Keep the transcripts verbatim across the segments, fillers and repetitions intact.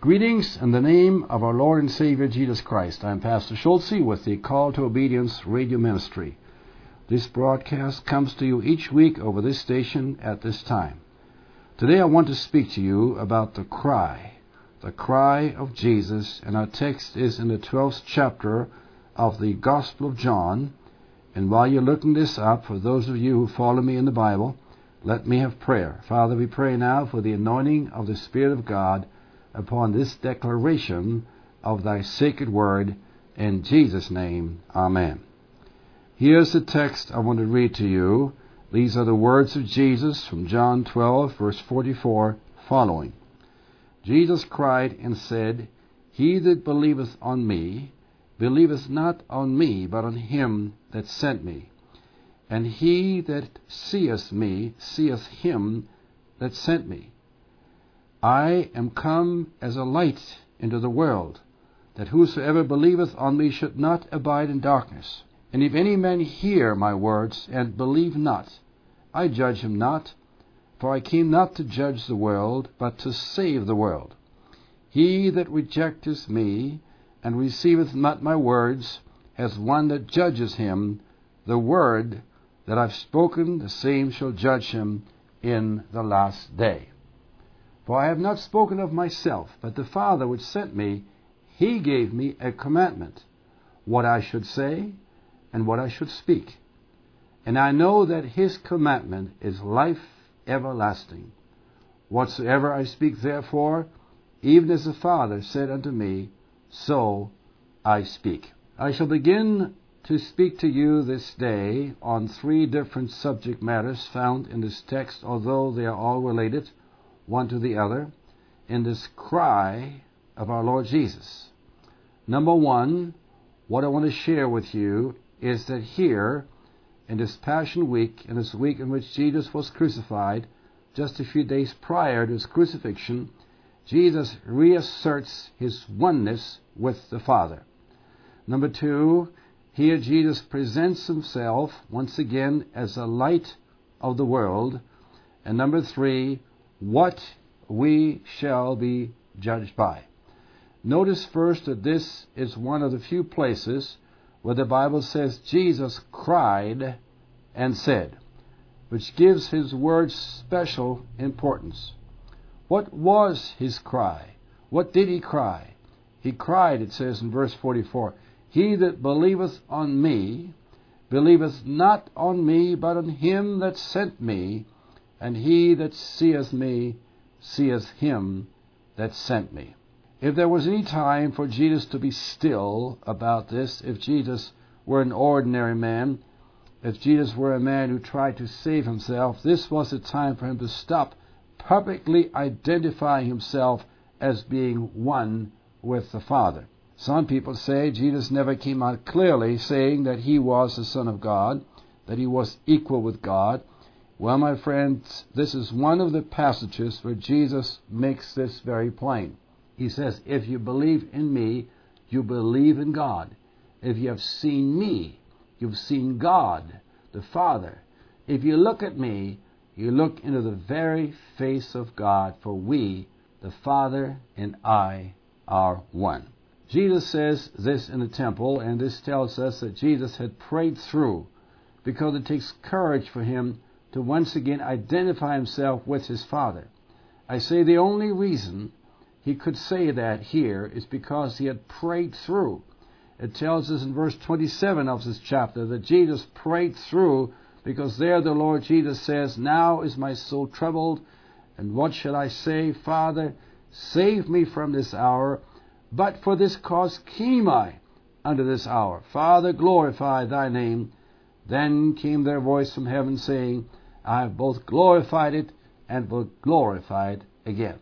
Greetings in the name of our Lord and Savior Jesus Christ. I am Pastor Schultze with the Call to Obedience radio ministry. This broadcast comes to you each week over this station at this time. Today I want to speak to you about the cry, the cry of Jesus, and our text is in the twelfth chapter of the Gospel of John. And while you're looking this up, for those of you who follow me in the Bible, let me have prayer. Father, we pray now for the anointing of the Spirit of God upon this declaration of thy sacred word. In Jesus' name, amen. Here's the text I want to read to you. These are the words of Jesus from John twelve, verse forty-four following. Jesus cried and said, He that believeth on me, believeth not on me, but on him that sent me. And he that seeth me, seeth him that sent me. I am come as a light into the world, that whosoever believeth on me should not abide in darkness. And if any man hear my words, and believe not, I judge him not, for I came not to judge the world, but to save the world. He that rejecteth me, and receiveth not my words, as one that judges him, the word that I've spoken, the same shall judge him in the last day. For I have not spoken of myself, but the Father which sent me, he gave me a commandment, what I should say and what I should speak. And I know that his commandment is life everlasting. Whatsoever I speak therefore, even as the Father said unto me, so I speak. I shall begin to speak to you this day on three different subject matters found in this text, although they are all related one to the other, in this cry of our Lord Jesus. Number one, what I want to share with you is that here, in this Passion Week, in this week in which Jesus was crucified, just a few days prior to his crucifixion, Jesus reasserts his oneness with the Father. Number two, here Jesus presents himself once again as the light of the world. And number three, what we shall be judged by. Notice first that this is one of the few places where the Bible says Jesus cried and said, which gives his words special importance. What was his cry? What did he cry? He cried, it says in verse forty-four, He that believeth on me, believeth not on me, but on him that sent me. And he that seeth me, seeth him that sent me. If there was any time for Jesus to be still about this, if Jesus were an ordinary man, if Jesus were a man who tried to save himself, this was the time for him to stop publicly identifying himself as being one with the Father. Some people say Jesus never came out clearly saying that he was the Son of God, that he was equal with God. Well, my friends, this is one of the passages where Jesus makes this very plain. He says, if you believe in me, you believe in God. If you have seen me, you've seen God, the Father. If you look at me, you look into the very face of God, for we, the Father and I, are one. Jesus says this in the temple, and this tells us that Jesus had prayed through, because it takes courage for him to once again identify himself with his Father. I say the only reason he could say that here is because he had prayed through. It tells us in verse twenty-seven of this chapter that Jesus prayed through, because there the Lord Jesus says, Now is my soul troubled, and what shall I say? Father, save me from this hour. But for this cause came I unto this hour. Father, glorify thy name. Then came their voice from heaven, saying, I have both glorified it and will glorify it again.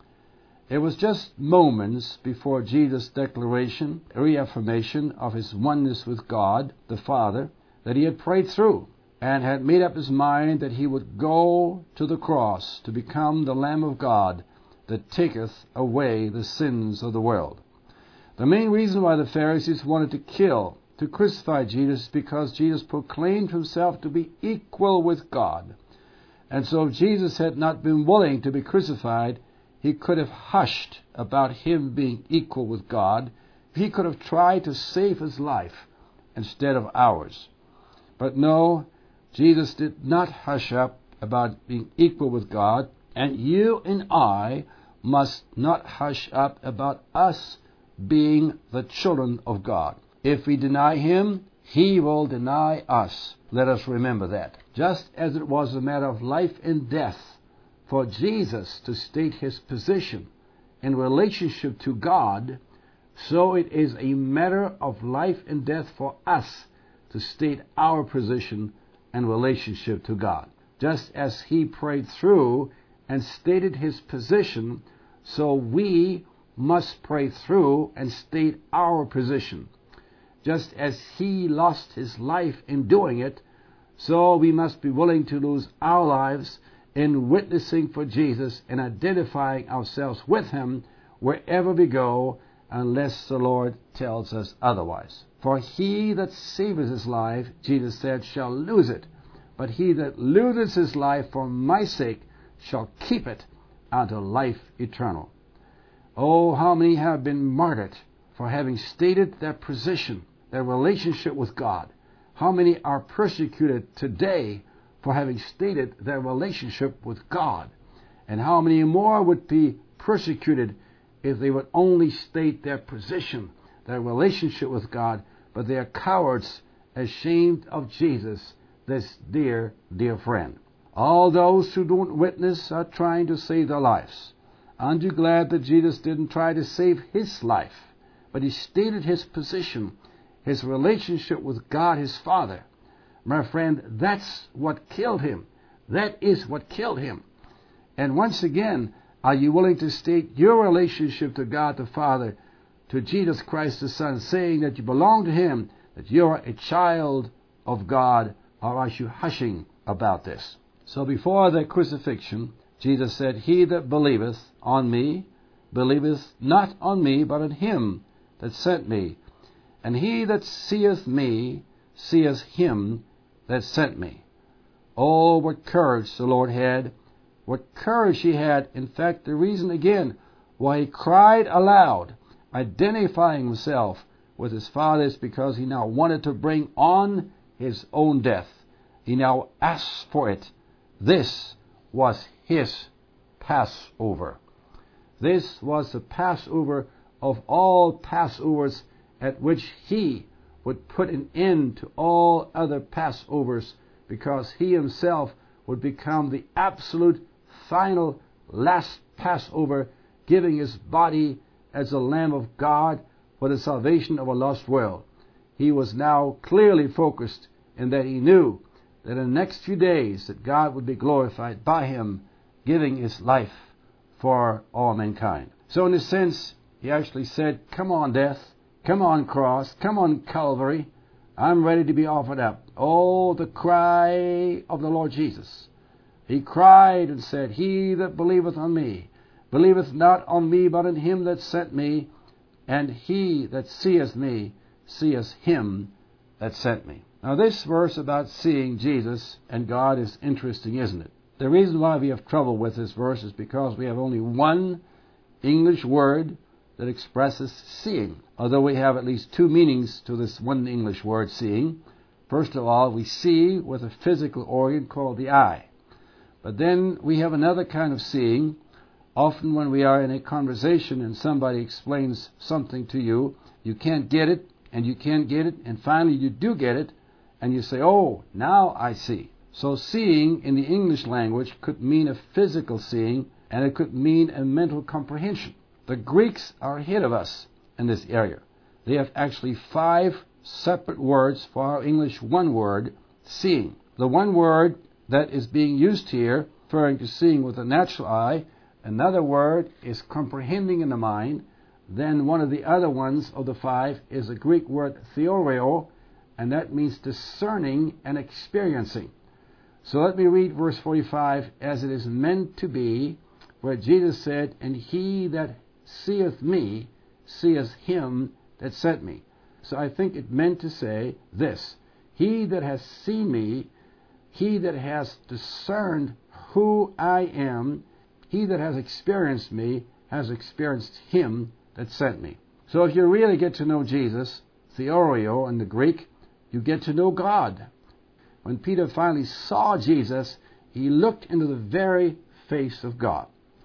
It was just moments before Jesus' declaration, reaffirmation of his oneness with God, the Father, that he had prayed through and had made up his mind that he would go to the cross to become the Lamb of God that taketh away the sins of the world. The main reason why the Pharisees wanted to kill, to crucify Jesus, is because Jesus proclaimed himself to be equal with God. And so if Jesus had not been willing to be crucified, he could have hushed about him being equal with God, he could have tried to save his life instead of ours. But no, Jesus did not hush up about being equal with God, and you and I must not hush up about us being the children of God. If we deny him, he will deny us. Let us remember that. Just as it was a matter of life and death for Jesus to state his position in relationship to God, so it is a matter of life and death for us to state our position in relationship to God. Just as he prayed through and stated his position, so we must pray through and state our position. Just as he lost his life in doing it, so we must be willing to lose our lives in witnessing for Jesus and identifying ourselves with him wherever we go, unless the Lord tells us otherwise. For he that saveth his life, Jesus said, shall lose it. But he that loseth his life for my sake shall keep it unto life eternal. Oh, how many have been martyred for having stated their position, their relationship with God. How many are persecuted today for having stated their relationship with God? And how many more would be persecuted if they would only state their position, their relationship with God, but they are cowards, ashamed of Jesus, this dear, dear friend. All those who don't witness are trying to save their lives. Aren't you glad that Jesus didn't try to save his life, but he stated his position, his relationship with God, his Father? My friend, that's what killed him. That is what killed him. And once again, are you willing to state your relationship to God the Father, to Jesus Christ the Son, saying that you belong to him, that you are a child of God, or are you hushing about this? So before the crucifixion, Jesus said, he that believeth on me, believeth not on me, but on him that sent me. And he that seeth me, seeth him that sent me. Oh, what courage the Lord had. What courage he had. In fact, the reason again why he cried aloud, identifying himself with his Father, is because he now wanted to bring on his own death. He now asked for it. This was his Passover. This was the Passover of all Passovers, at which he would put an end to all other Passovers, because he himself would become the absolute, final, last Passover, giving his body as the Lamb of God for the salvation of a lost world. He was now clearly focused in that he knew that in the next few days that God would be glorified by him, giving his life for all mankind. So in a sense, he actually said, come on, death. Come on, cross. Come on, Calvary. I'm ready to be offered up. Oh, the cry of the Lord Jesus. He cried and said, he that believeth on me, believeth not on me, but on him that sent me. And he that seeth me, seeth him that sent me. Now this verse about seeing Jesus and God is interesting, isn't it? The reason why we have trouble with this verse is because we have only one English word that expresses seeing, although we have at least two meanings to this one English word, seeing. First of all, we see with a physical organ called the eye. But then we have another kind of seeing. Often when we are in a conversation and somebody explains something to you, you can't get it, and you can't get it, and finally you do get it, and you say, oh, now I see. So seeing in the English language could mean a physical seeing, and it could mean a mental comprehension. The Greeks are ahead of us in this area. They have actually five separate words for our English one word, seeing. The one word that is being used here, referring to seeing with the natural eye, another word is comprehending in the mind. Then one of the other ones of the five is a Greek word theoreo, and that means discerning and experiencing. So let me read verse forty-five as it is meant to be, where Jesus said, and he that seeth me, seeth him that sent me. So I think it meant to say this: he that has seen me, he that has discerned who I am, He that has experienced me has experienced him that sent me. So if you really get to know Jesus, theorio in the Greek, you get to know God. When Peter finally saw Jesus, he looked into the very face of God.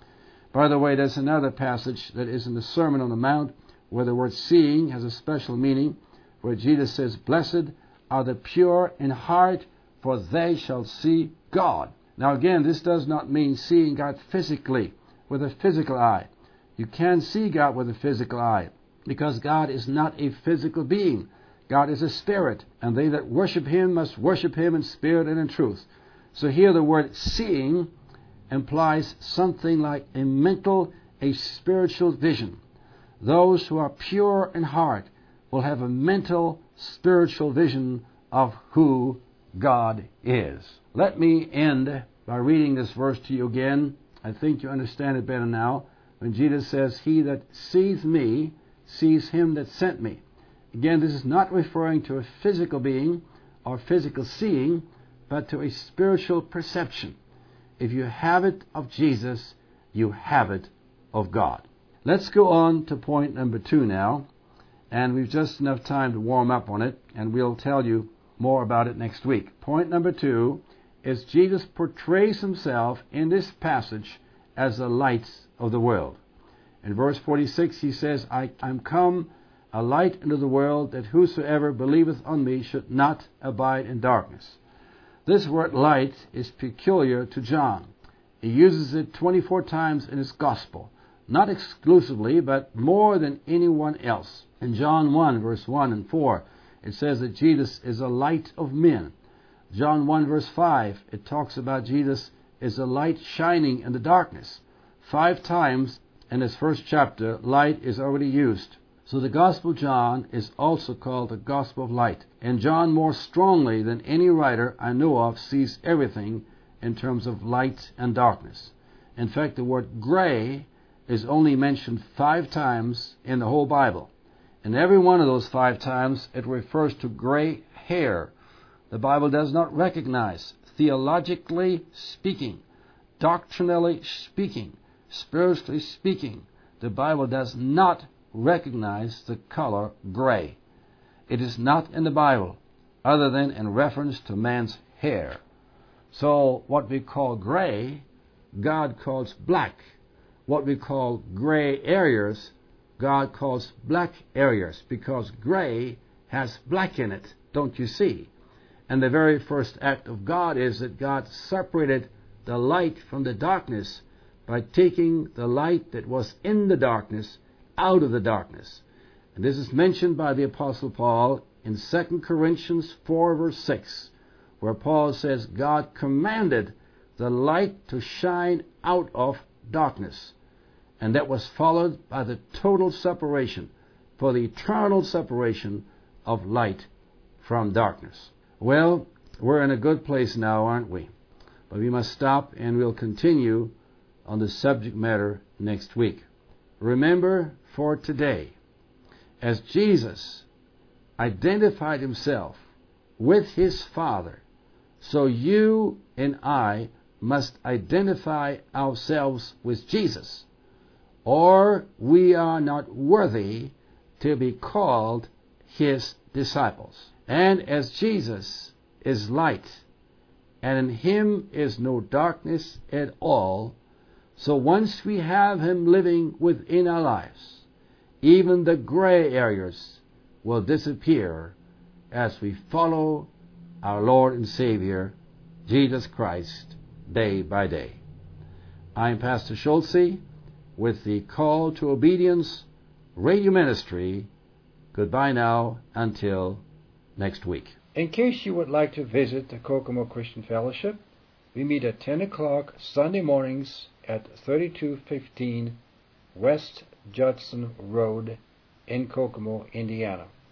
By the way, there's another passage that is in the Sermon on the Mount where the word seeing has a special meaning, where Jesus says, "Blessed are the pure in heart, for they shall see God." Now again, this does not mean seeing God physically, with a physical eye. You can't see God with a physical eye, because God is not a physical being. God is a spirit, and they that worship him must worship him in spirit and in truth. So here the word seeing implies something like a mental, a spiritual vision. Those who are pure in heart will have a mental, spiritual vision of who God is. Let me end by reading this verse to you again. I think you understand it better now. When Jesus says, "He that sees me sees him that sent me." Again, this is not referring to a physical being or physical seeing, but to a spiritual perception. If you have it of Jesus, you have it of God. Let's go on to point number two now, and we've just enough time to warm up on it, and we'll tell you more about it next week. Point number two is Jesus portrays himself in this passage as the light of the world. In verse forty-six he says, I am come a light into the world, that whosoever believeth on me should not abide in darkness. This word light is peculiar to John. He uses it twenty-four times in his gospel, not exclusively, but more than anyone else. In John one, verse one and four, it says that Jesus is a light of men. John one, verse five, it talks about Jesus is a light shining in the darkness. Five times in this first chapter, light is already used. So the Gospel of John is also called the Gospel of Light. And John, more strongly than any writer I know of, sees everything in terms of light and darkness. In fact, the word gray is only mentioned five times in the whole Bible. And every one of those five times, it refers to gray hair. The Bible does not recognize, theologically speaking, doctrinally speaking, spiritually speaking, the Bible does not recognize the color gray. It is not in the Bible, other than in reference to man's hair. So what we call gray, God calls black. What we call gray areas, God calls black areas, because gray has black in it, don't you see? And the very first act of God is that God separated the light from the darkness by taking the light that was in the darkness out of the darkness. And this is mentioned by the Apostle Paul in Second Corinthians four, verse six, where Paul says God commanded the light to shine out of darkness. And that was followed by the total separation, for the eternal separation of light from darkness. Well, we're in a good place now, aren't we? But we must stop, and we'll continue on the subject matter next week. Remember, for today, as Jesus identified himself with his Father, so you and I must identify ourselves with Jesus, or we are not worthy to be called his disciples. And as Jesus is light, and in him is no darkness at all, so once we have him living within our lives, even the gray areas will disappear as we follow our Lord and Savior, Jesus Christ, day by day. I'm Pastor Schulze with the Call to Obedience Radio Ministry. Goodbye now until next week. In case you would like to visit the Kokomo Christian Fellowship, we meet at ten o'clock Sunday mornings at thirty-two fifteen West Judson Road in Kokomo, Indiana.